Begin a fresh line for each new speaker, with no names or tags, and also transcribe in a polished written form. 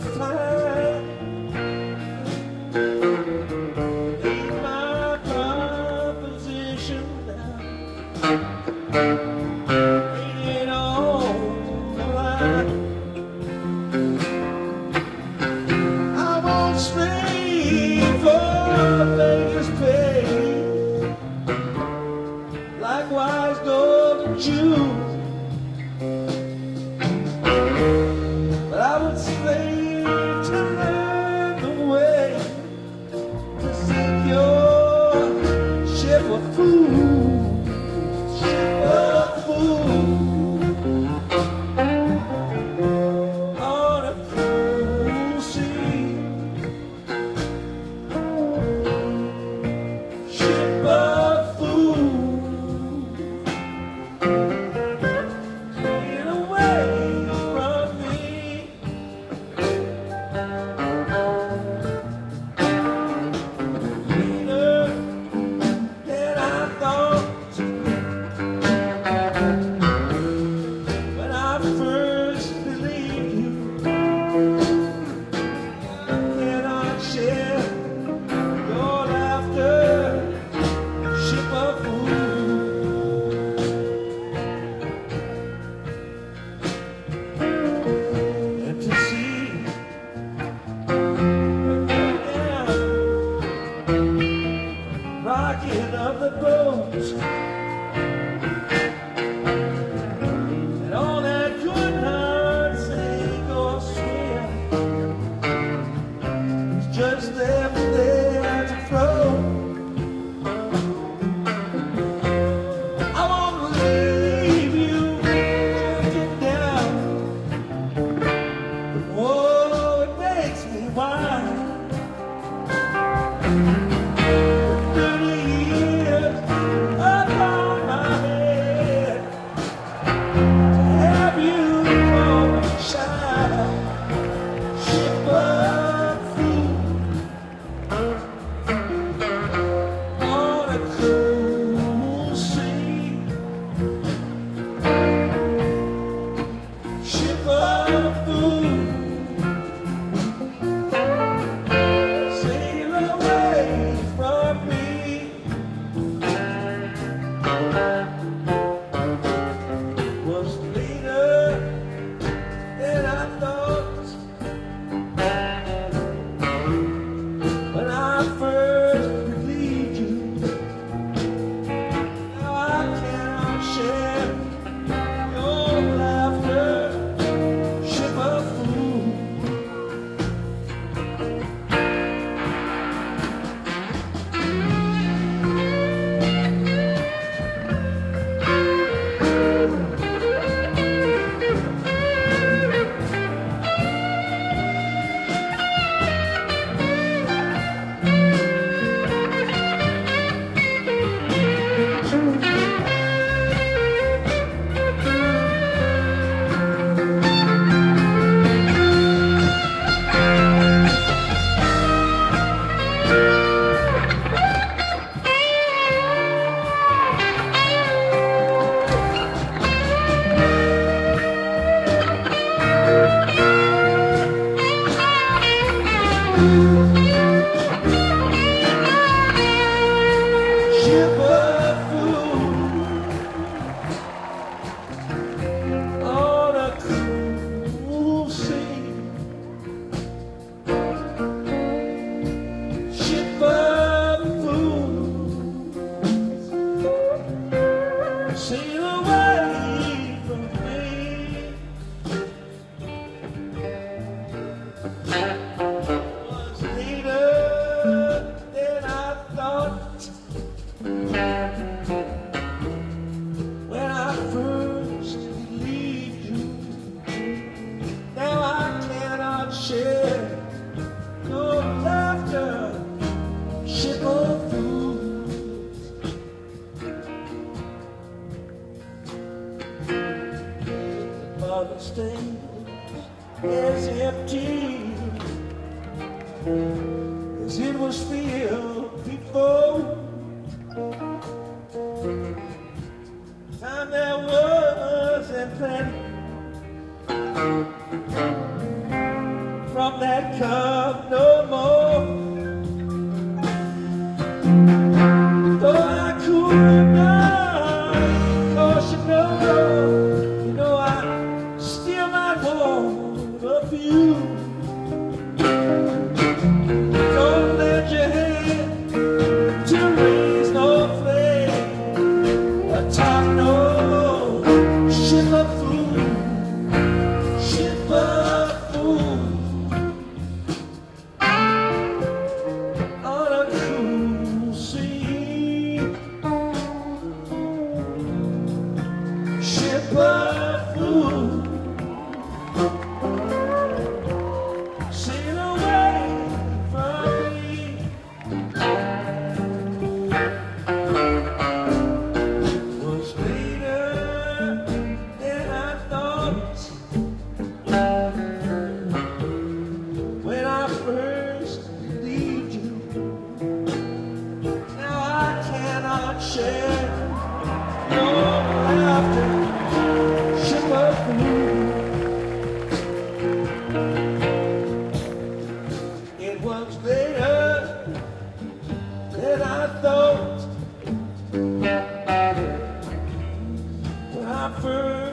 find. Leave my proposition down. Lay it on the line. I won't stray for Vegas pay. Likewise golden jewels. But I would slave to learn the way to sink your ship of fools, ship of fools, on a cruel sea, ship of fools, get away from me. Leaner than I thought when I first believed you. Cannot share your laughter, ship of fools. And to see rocking of the boats and all that could not sink or swim was just left there to float. I won't leave you drifting down, but whoa, it makes me wild. 30 years upon my head to have you on my side, ship of fools, on a cool sea, ship of fools. Sail away from me. Was later than I thought when I first believed you. Now I cannot share your laughter, ship of fools. Ship of fools on a cool sea, ship of fools, sail away from me. Was later than I thought when I first believed you. Now I cannot share your laughter, ship of fools. The bottle stays as empty as it was filled before. Time there was and plenty from that cup no more. Though I could not, 'cause you know I still might want a few. Don't let your hand to raise no flame atop no ship of food, ship of food on a cruel sea, ship of food. Sail away from me. It was later than I thought when I first believed you. Now I cannot share your laughter, ship of food. It was later than I thought when I first